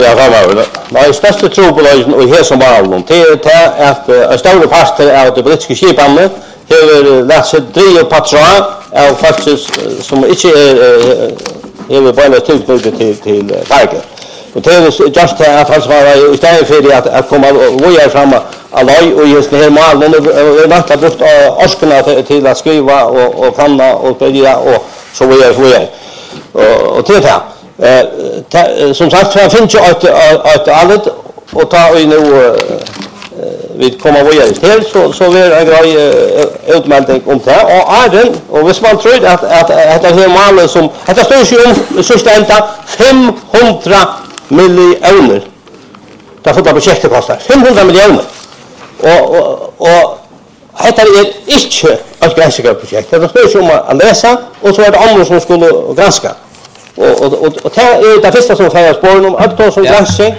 Ja, framöver. Men största trobolagen och här som var det är att en stor pastor av det brittiska skipandet har lärt sig driva patron av faktiskt som inte är bara tillknutet till Tiger. Och det är just det att han svarar istället för att komma vågar fram alloj och just det här malen och vänta brukt årskorna till att skriva och planera och börja och så vidare. Och till det som sagt så finns ju ett allt och ta vi nu vi kommer vidare till så vi är en grej utmelding om det och även och hvis man tror att det här malen som att det står ju om så stänta 500 miljoner. Därför det projektet kostar 500 miljoner. Och detta är inte ett granskningsprojekt. Det står ju om att läsa och så är det andra som skulle granska. Och det är det första som färdas på om att ta som granskning